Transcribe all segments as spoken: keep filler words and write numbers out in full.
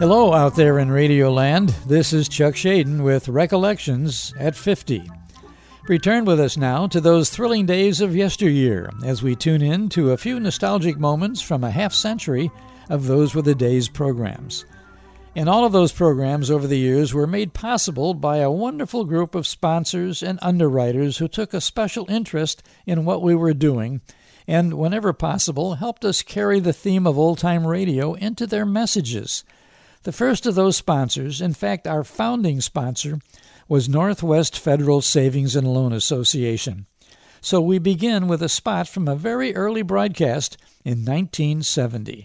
Hello out there in Radioland. This is Chuck Shaden with Recollections at fifty. Return with us now to those thrilling days of yesteryear as we tune in to a few nostalgic moments from a half century of Those Were the Days programs. And all of those programs over the years were made possible by a wonderful group of sponsors and underwriters who took a special interest in what we were doing and, whenever possible, helped us carry the theme of old-time radio into their messages. The first of those sponsors, in fact our founding sponsor, was Northwest Federal Savings and Loan Association. So we begin with a spot from a very early broadcast in nineteen seventy.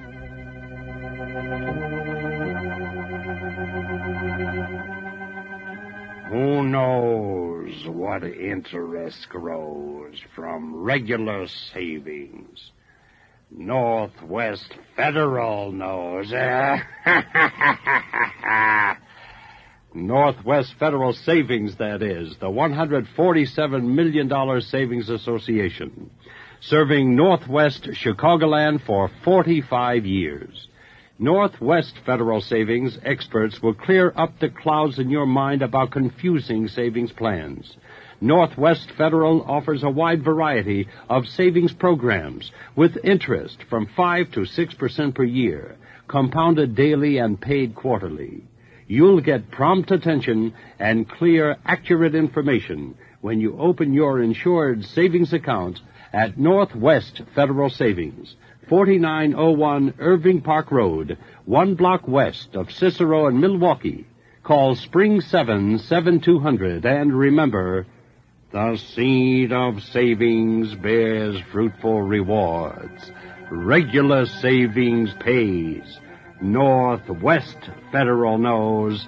Who knows what interest grows from regular savings? Northwest Federal knows. Northwest Federal Savings, that is, the one hundred forty-seven million dollars Savings Association, serving Northwest Chicagoland for forty-five years. Northwest Federal Savings experts will clear up the clouds in your mind about confusing savings plans. Northwest Federal offers a wide variety of savings programs with interest from five to six percent per year, compounded daily and paid quarterly. You'll get prompt attention and clear, accurate information when you open your insured savings account at Northwest Federal Savings, forty-nine oh one Irving Park Road, one block west of Cicero and Milwaukee. Call Spring seven, seven two hundred, and remember, the seed of savings bears fruitful rewards. Regular savings pays. Northwest Federal knows.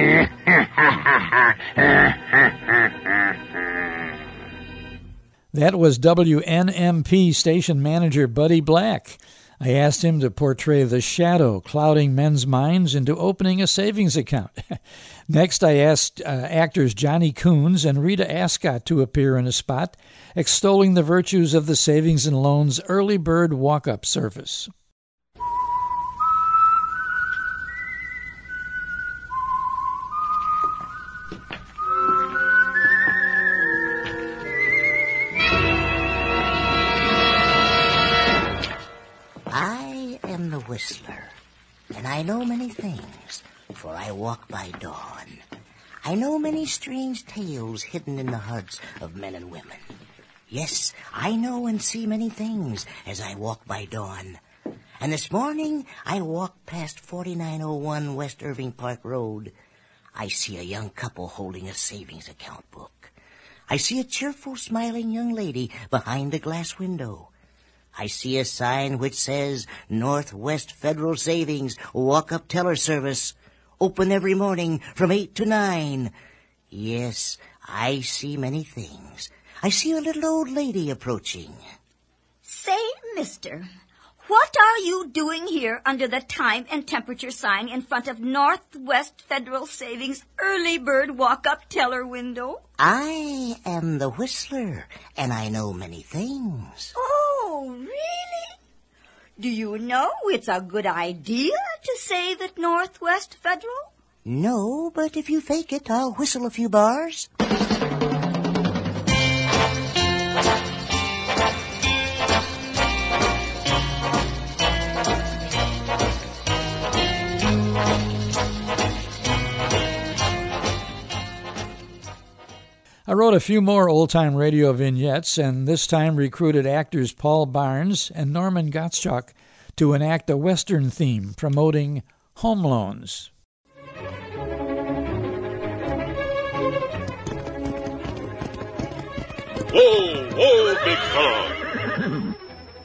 That was W N M P station manager Buddy Black. I asked him to portray the shadow clouding men's minds into opening a savings account. Next, I asked uh, actors Johnny Coons and Rita Ascott to appear in a spot extolling the virtues of the Savings and Loans Early Bird Walk-Up Service. I am the Whistler, and I know many things, for I walk by dawn. I know many strange tales hidden in the hearts of men and women. Yes, I know and see many things as I walk by dawn. And this morning, I walked past forty-nine oh one West Irving Park Road. I see a young couple holding a savings account book. I see a cheerful, smiling young lady behind a glass window. I see a sign which says Northwest Federal Savings Walk-Up Teller Service, open every morning from eight to nine. Yes, I see many things. I see a little old lady approaching. Say, mister, what are you doing here under the time and temperature sign in front of Northwest Federal Savings Early Bird Walk-Up Teller window? I am the Whistler, and I know many things. Oh, really? Do you know it's a good idea to save at Northwest Federal? No, but if you fake it, I'll whistle a few bars. I wrote a few more old-time radio vignettes and this time recruited actors Paul Barnes and Norman Gottschalk to enact a Western theme promoting home loans. Whoa, whoa, big fella.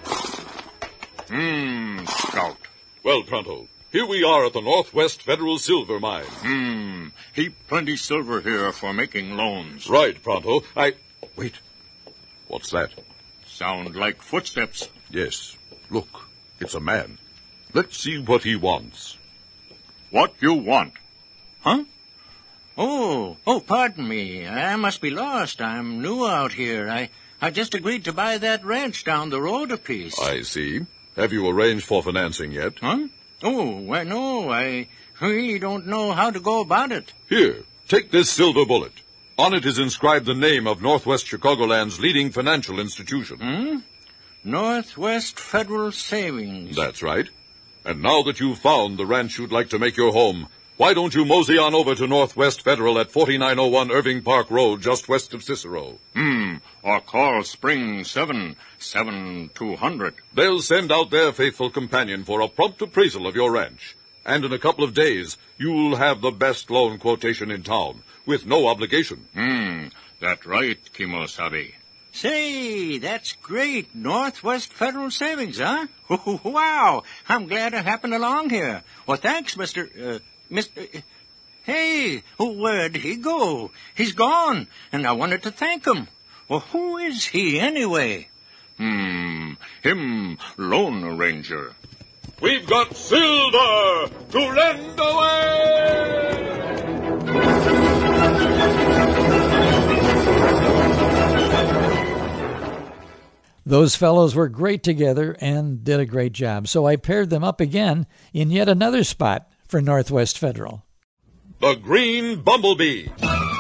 Hmm, scout. Well, Pronto, here we are at the Northwest Federal Silver Mine. Hmm, heap plenty silver here for making loans. Right, Pronto. I... Wait. What's that? Sound like footsteps. Yes. Look, it's a man. Let's see what he wants. What you want? Huh? Oh, oh, pardon me. I must be lost. I'm new out here. I, I just agreed to buy that ranch down the road a piece. I see. Have you arranged for financing yet? Huh? Oh, well, no, I really don't know how to go about it. Here, take this silver bullet. On it is inscribed the name of Northwest Chicagoland's leading financial institution. Hmm? Northwest Federal Savings. That's right. And now that you've found the ranch you'd like to make your home, why don't you mosey on over to Northwest Federal at forty-nine oh one Irving Park Road, just west of Cicero? Hmm, or call Spring seven seven two hundred. They'll send out their faithful companion for a prompt appraisal of your ranch. And in a couple of days, you'll have the best loan quotation in town, with no obligation. Hmm, that's right, Kimosabe. Say, that's great. Northwest Federal Savings, huh? Wow, I'm glad I happened along here. Well, thanks, Mister Uh, Mister Uh, hey, where'd he go? He's gone, and I wanted to thank him. Well, who is he, anyway? Hmm, him, Lone Ranger. We've got silver to lend away! Those fellows were great together and did a great job, so I paired them up again in yet another spot for Northwest Federal. The Green Bumblebee.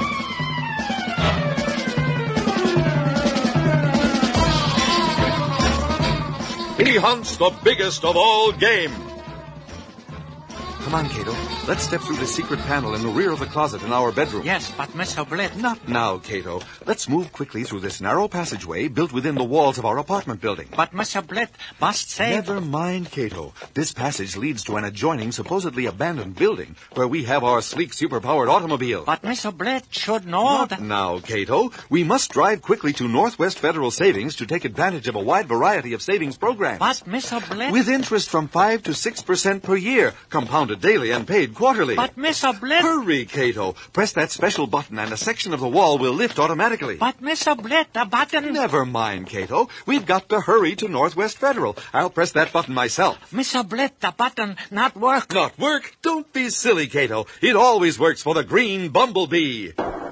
He hunts the biggest of all game. Come on, Cato. Let's step through the secret panel in the rear of the closet in our bedroom. Yes, but Mister Blett... Not now, Cato. Let's move quickly through this narrow passageway built within the walls of our apartment building. But Mister Blett must say... Never mind, Cato. This passage leads to an adjoining, supposedly abandoned building where we have our sleek, superpowered automobile. But Mister Blett should know Not that... now, Cato. We must drive quickly to Northwest Federal Savings to take advantage of a wide variety of savings programs. But Mister Blett... With interest from five to six percent per year, compounded daily and paid quarterly. But Mister Blett... Hurry, Cato. Press that special button and a section of the wall will lift automatically. But Mister Blett, the button... Never mind, Cato. We've got to hurry to Northwest Federal. I'll press that button myself. Mister Blett, the button not work. Not work? Don't be silly, Cato. It always works for the Green Bumblebee.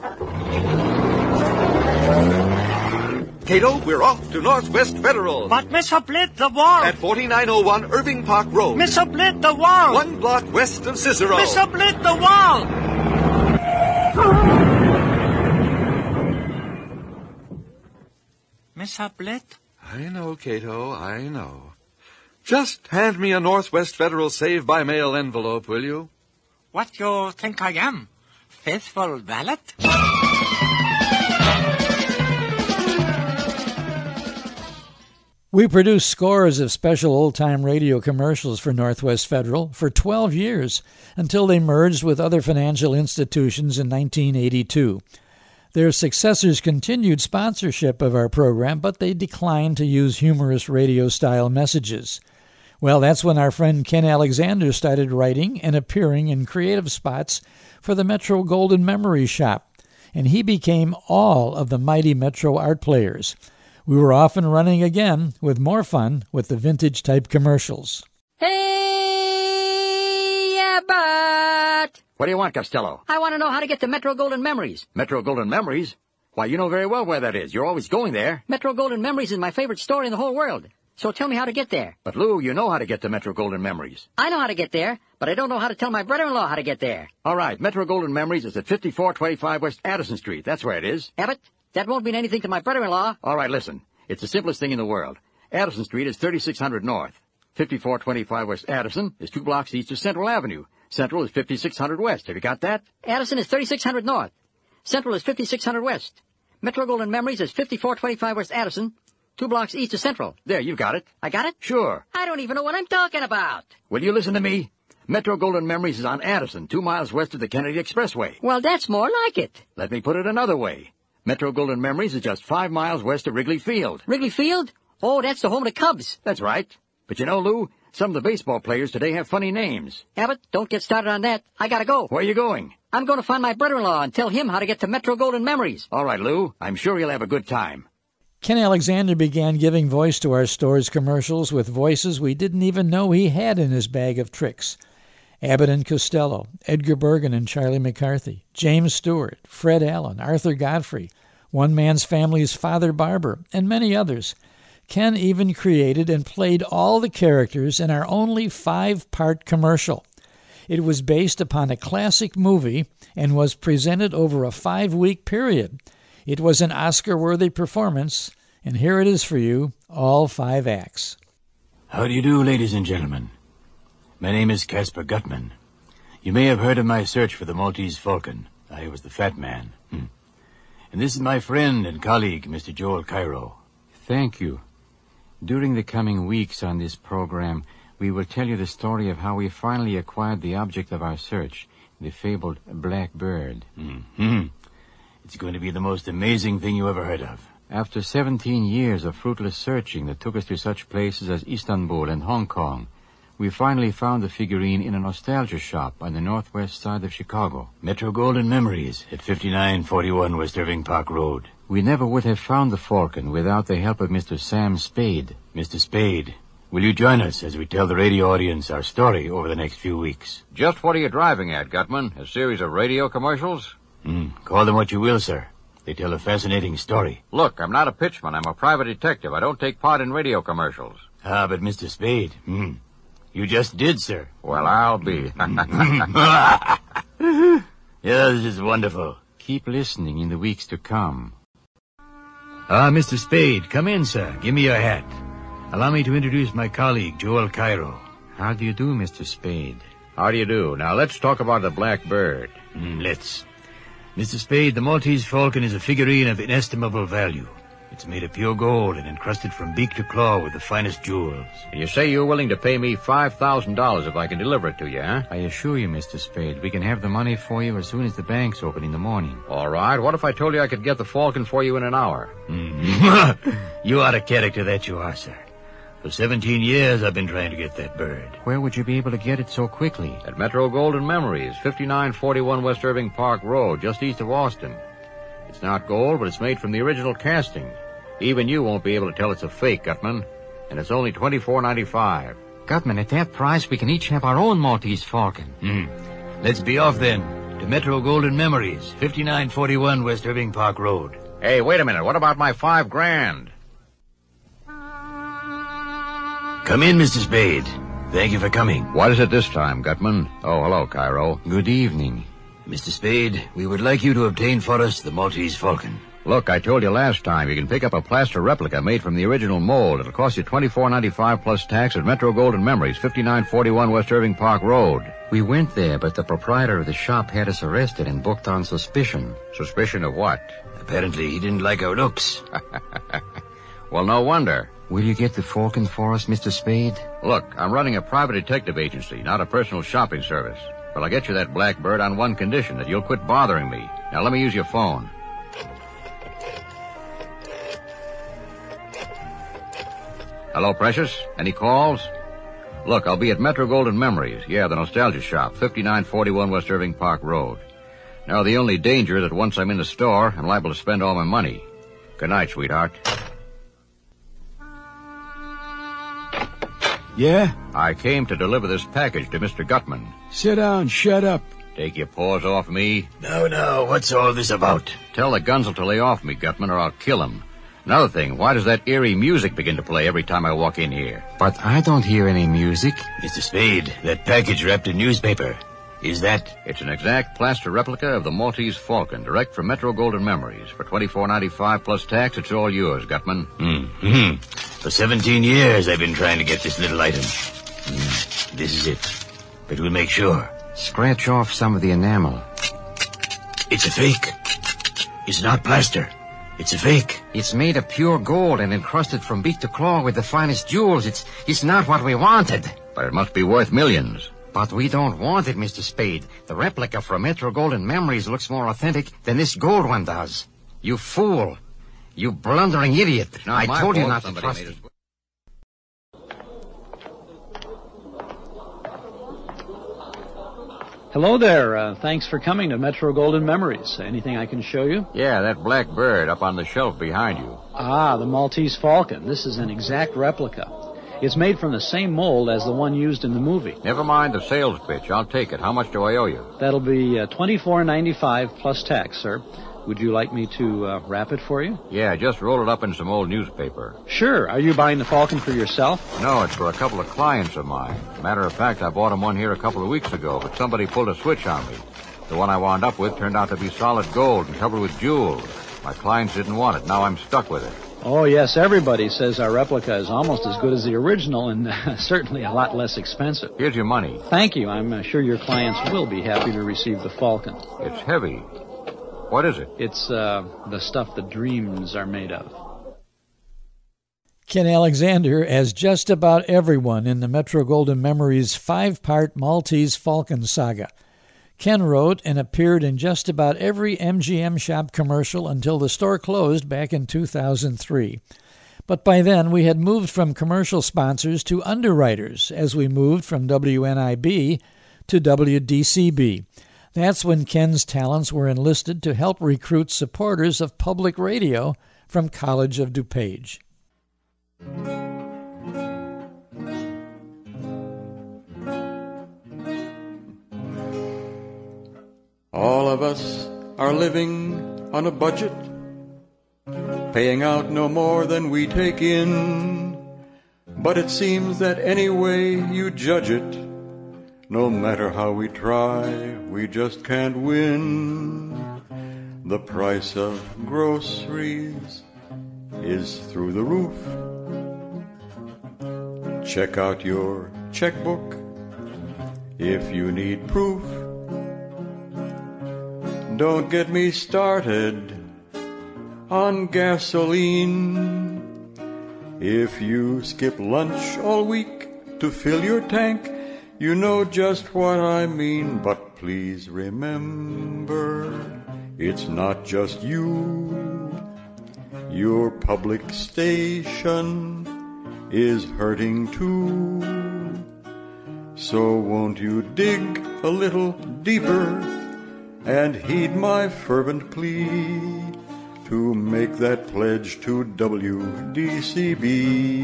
Cato, we're off to Northwest Federal. But Mister Blett, the wall... At forty-nine oh one Irving Park Road. Mister Blett, the wall... One block west of Cicero. Mister Blett, the wall... Mister Blett? I know, Cato, I know. Just hand me a Northwest Federal Save-by-Mail envelope, will you? What you think I am? Faithful valet? We produced scores of special old-time radio commercials for Northwest Federal for twelve years until they merged with other financial institutions in nineteen eighty-two. Their successors continued sponsorship of our program, but they declined to use humorous radio-style messages. Well, that's when our friend Ken Alexander started writing and appearing in creative spots for the Metro Golden Memory Shop, and he became all of the mighty Metro art players. We were off and running again with more fun with the vintage-type commercials. Hey, yeah, but... What do you want, Costello? I want to know how to get to Metro Golden Memories. Metro Golden Memories? Why, you know very well where that is. You're always going there. Metro Golden Memories is my favorite store in the whole world. So tell me how to get there. But, Lou, you know how to get to Metro Golden Memories. I know how to get there, but I don't know how to tell my brother-in-law how to get there. All right, Metro Golden Memories is at fifty-four twenty-five West Addison Street. That's where it is. Abbott, that won't mean anything to my brother-in-law. All right, listen. It's the simplest thing in the world. Addison Street is thirty-six hundred North. fifty-four twenty-five West Addison is two blocks east of Central Avenue. Central is fifty-six hundred West. Have you got that? Addison is thirty-six hundred North. Central is fifty-six hundred West. Metro Golden Memories is fifty-four twenty-five West Addison, two blocks east of Central. There, you've got it. I got it? Sure. I don't even know what I'm talking about. Will you listen to me? Metro Golden Memories is on Addison, two miles west of the Kennedy Expressway. Well, that's more like it. Let me put it another way. Metro Golden Memories is just five miles west of Wrigley Field. Wrigley Field? Oh, that's the home of the Cubs. That's right. But you know, Lou, some of the baseball players today have funny names. Abbott, don't get started on that. I gotta go. Where are you going? I'm going to find my brother-in-law and tell him how to get to Metro Golden Memories. All right, Lou. I'm sure you'll have a good time. Ken Alexander began giving voice to our store's commercials with voices we didn't even know he had in his bag of tricks. Abbott and Costello, Edgar Bergen and Charlie McCarthy, James Stewart, Fred Allen, Arthur Godfrey, One Man's Family's Father Barber, and many others. Ken even created and played all the characters in our only five-part commercial. It was based upon a classic movie and was presented over a five-week period. It was an Oscar-worthy performance, and here it is for you, all five acts. How do you do, ladies and gentlemen? My name is Caspar Gutman. You may have heard of my search for the Maltese Falcon. I was the fat man. Hmm. And this is my friend and colleague, Mister Joel Cairo. Thank you. During the coming weeks on this program, we will tell you the story of how we finally acquired the object of our search, the fabled black bird. Mm-hmm. It's going to be the most amazing thing you ever heard of. After seventeen years of fruitless searching that took us to such places as Istanbul and Hong Kong, we finally found the figurine in a nostalgia shop on the northwest side of Chicago. Metro Golden Memories at fifty-nine forty-one West Irving Park Road. We never would have found the Falcon without the help of Mister Sam Spade. Mister Spade, will you join us as we tell the radio audience our story over the next few weeks? Just what are you driving at, Gutman? A series of radio commercials? Mm, call them what you will, sir. They tell a fascinating story. Look, I'm not a pitchman. I'm a private detective. I don't take part in radio commercials. Ah, but Mister Spade, hmm, you just did, sir. Well, I'll be. Yeah, this is wonderful. Keep listening in the weeks to come. Ah, Mister Spade, come in, sir. Give me your hat. Allow me to introduce my colleague, Joel Cairo. How do you do, Mister Spade? How do you do? Now, let's talk about the black bird. Mm, let's. Mister Spade, the Maltese Falcon is a figurine of inestimable value. It's made of pure gold and encrusted from beak to claw with the finest jewels. And you say you're willing to pay me five thousand dollars if I can deliver it to you, huh? I assure you, Mister Spade, we can have the money for you as soon as the bank's open in the morning. All right. What if I told you I could get the Falcon for you in an hour? Mm. You are a character, that you are, sir. For seventeen years, I've been trying to get that bird. Where would you be able to get it so quickly? At Metro Golden Memories, fifty-nine forty-one West Irving Park Road, just east of Austin. It's not gold, but it's made from the original casting. Even you won't be able to tell it's a fake, Gutman. And it's only twenty-four ninety-five. Gutman, at that price, we can each have our own Maltese Falcon. Hmm. Let's be off, then, to Metro Golden Memories, fifty-nine forty-one West Irving Park Road. Hey, wait a minute. What about my five grand? Come in, Mister Spade. Thank you for coming. What is it this time, Gutman? Oh, hello, Cairo. Good evening. Mister Spade, we would like you to obtain for us the Maltese Falcon. Look, I told you last time you can pick up a plaster replica made from the original mold. It'll cost you twenty-four ninety-five plus tax at Metro Golden Memories, fifty-nine forty-one West Irving Park Road. We went there, but the proprietor of the shop had us arrested and booked on suspicion. Suspicion of what? Apparently he didn't like our looks. Well, no wonder. Will you get the Falcon for us, Mister Spade? Look, I'm running a private detective agency, not a personal shopping service. But I'll get you that black bird on one condition, that you'll quit bothering me. Now, let me use your phone. Hello, Precious? Any calls? Look, I'll be at Metro Golden Memories. Yeah, the nostalgia shop, fifty-nine forty-one West Irving Park Road. Now, the only danger is that once I'm in the store, I'm liable to spend all my money. Good night, sweetheart. Yeah? I came to deliver this package to Mister Gutman. Sit down, shut up. Take your paws off me. No, no, what's all this about? Tell the Gunzel to lay off me, Gutman, or I'll kill him. Another thing, why does that eerie music begin to play every time I walk in here? But I don't hear any music. Mister Spade, that package wrapped in newspaper. Is that? It's an exact plaster replica of the Maltese Falcon, direct from Metro Golden Memories. For twenty-four ninety-five plus tax, it's all yours, Gutman. Mm-hmm. For seventeen years, I've been trying to get this little item. Mm, this is it. But we'll make sure. Scratch off some of the enamel. It's a fake. It's not plaster. It's a fake. It's made of pure gold and encrusted from beak to claw with the finest jewels. It's it's not what we wanted. But it must be worth millions. But we don't want it, Mister Spade. The replica from Metro Golden Memories looks more authentic than this gold one does. You fool. You blundering idiot. I told you not to trust me. Hello there. Uh, thanks for coming to Metro Golden Memories. Anything I can show you? Yeah, that black bird up on the shelf behind you. Ah, the Maltese Falcon. This is an exact replica. It's made from the same mold as the one used in the movie. Never mind the sales pitch. I'll take it. How much do I owe you? That'll be uh, twenty-four ninety-five plus tax, sir. Would you like me to uh, wrap it for you? Yeah, just roll it up in some old newspaper. Sure. Are you buying the Falcon for yourself? No, it's for a couple of clients of mine. Matter of fact, I bought him one here a couple of weeks ago, but somebody pulled a switch on me. The one I wound up with turned out to be solid gold and covered with jewels. My clients didn't want it. Now I'm stuck with it. Oh, yes. Everybody says our replica is almost as good as the original and uh, certainly a lot less expensive. Here's your money. Thank you. I'm uh, sure your clients will be happy to receive the Falcon. It's heavy. What is it? It's uh, the stuff that dreams are made of. Ken Alexander, as just about everyone in the Metro-Goldwyn-Memories five-part Maltese Falcon saga. Ken wrote and appeared in just about every M G M shop commercial until the store closed back in two thousand three. But by then, we had moved from commercial sponsors to underwriters as we moved from W N I B to W D C B. That's when Ken's talents were enlisted to help recruit supporters of public radio from College of DuPage. All of us are living on a budget, paying out no more than we take in. But it seems that any way you judge it, no matter how we try, we just can't win. The price of groceries is through the roof. Check out your checkbook if you need proof. Don't get me started on gasoline. If you skip lunch all week to fill your tank, you know just what I mean. But please remember, it's not just you. Your public station is hurting too. So won't you dig a little deeper and heed my fervent plea to make that pledge to W D C B.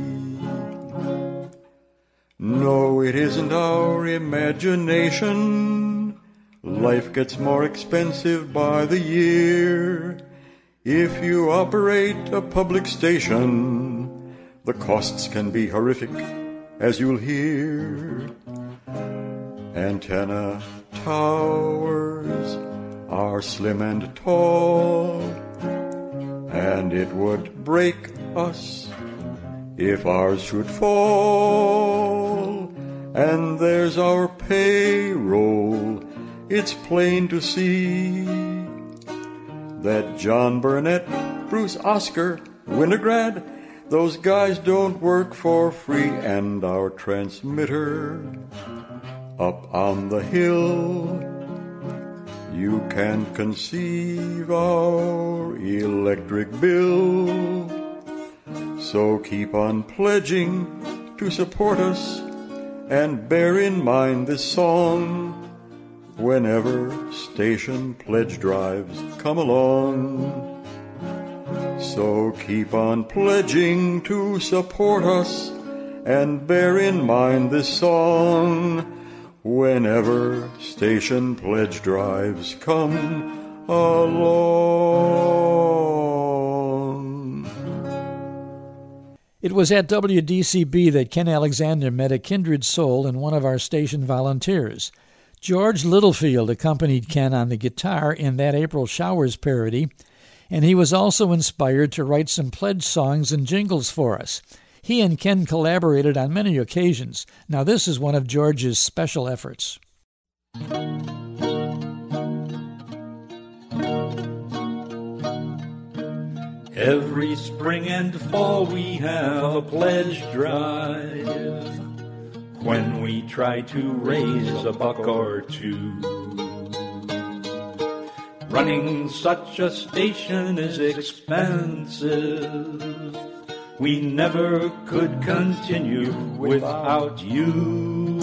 No, it isn't our imagination. Life gets more expensive by the year. If you operate a public station, the costs can be horrific, as you'll hear. Antenna towers are slim and tall, and it would break us if ours should fall. And there's our payroll. It's plain to see that John Burnett, Bruce Oscar, Winograd, those guys don't work for free. And our transmitter up on the hill, you can't conceive our electric bill. So keep on pledging to support us, and bear in mind this song whenever station pledge drives come along. So keep on pledging to support us, and bear in mind this song whenever station pledge drives come along. It was at W D C B that Ken Alexander met a kindred soul in one of our station volunteers. George Littlefield accompanied Ken on the guitar in that April Showers parody, and he was also inspired to write some pledge songs and jingles for us. He and Ken collaborated on many occasions. Now this is one of George's special efforts. Every spring and fall we have a pledge drive, when we try to raise a buck or two. Running such a station is expensive. We never could continue without you.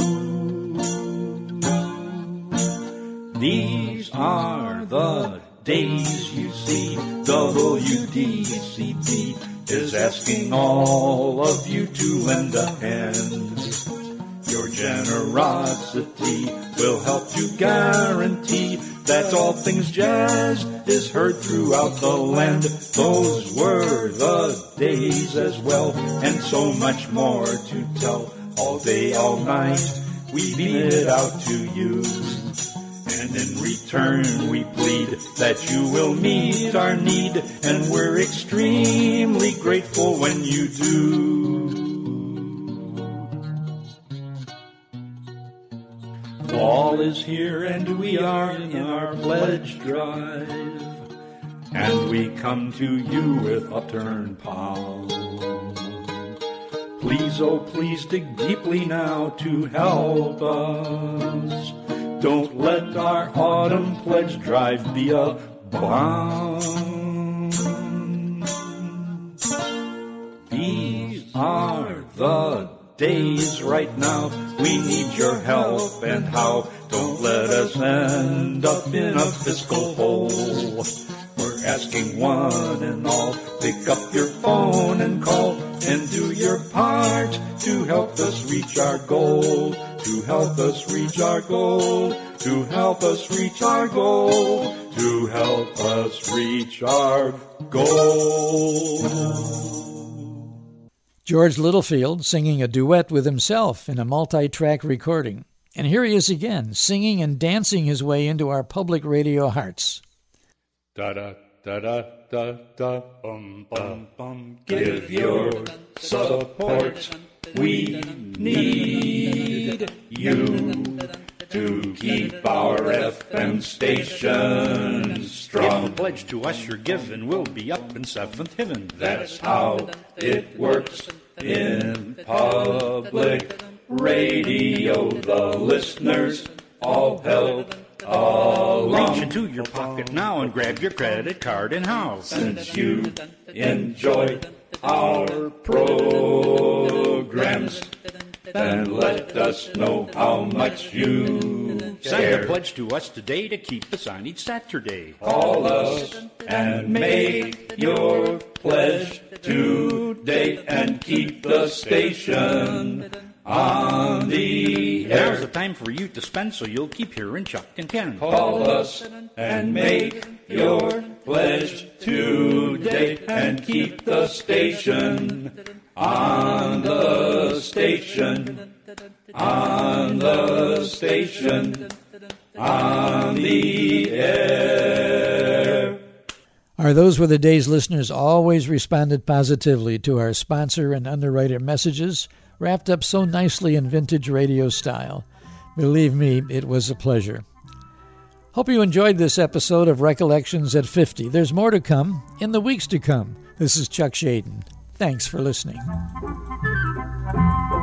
These are the days, you see. W D C B is asking all of you to lend a hand. Your generosity will help to guarantee that all things jazz is heard throughout the land. Those were the days as well, and so much more to tell. All day, all night, we beat it out to you. And in return we plead that you will meet our need, and we're extremely grateful when you do. Fall is here and we are in our pledge drive, and we come to you with upturned palm. Please, oh please, dig deeply now to help us. Don't let our autumn pledge drive be a bomb. These are the days right now. We need your help, and how? Don't let us end up in a fiscal hole. We're asking one and all, pick up your phone and call, and do your part to help us reach our goal. To help us reach our goal. To help us reach our goal. To help us reach our goal. George Littlefield singing a duet with himself in a multi-track recording. And here he is again, singing and dancing his way into our public radio hearts. Da-da, da-da, da-da, bum, bum, bum. Give your support. We need you to keep our F M station strong. If you pledge to us your giving, we'll be up in seventh heaven. That's how it works in public radio. The listeners all help along. Reach into your pocket now and grab your credit card in house. Since you enjoy our programs, and let us know how much you care. Send a pledge to us today to keep us on each Saturday. Call us and make your pledge today and keep the station on the air. There's a time for you to spend, so you'll keep hearing Chuck and Ken. Call us and make your pledge today and keep the station on the station, on the station, on the air. Our Those Were the Days listeners always responded positively to our sponsor and underwriter messages, wrapped up so nicely in vintage radio style. Believe me, it was a pleasure. Hope you enjoyed this episode of Recollections at fifty. There's more to come in the weeks to come. This is Chuck Shaden. Thanks for listening.